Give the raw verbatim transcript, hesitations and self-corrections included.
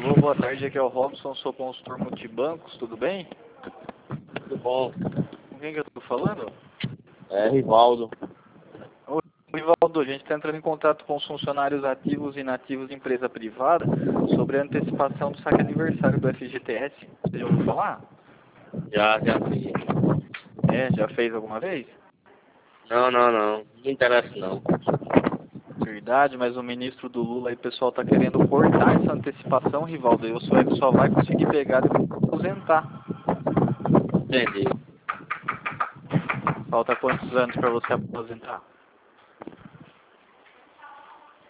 Alô, boa tarde, aqui é o Robson, sou consultor multibancos, tudo bem? Tudo bom? Com quem que eu tô falando? É, Rivaldo. Oi, Rivaldo, a gente está entrando em contato com os funcionários ativos e inativos de empresa privada sobre a antecipação do saque aniversário do F G T S. Você já ouviu falar? Já, já fiz. É, já fez alguma vez? Não, não, não. Não me interessa, não. Verdade, mas o ministro do Lula aí, o pessoal tá querendo cortar essa antecipação, Rivaldo, e você só vai conseguir pegar depois de aposentar. Entendi. Falta quantos anos para você aposentar?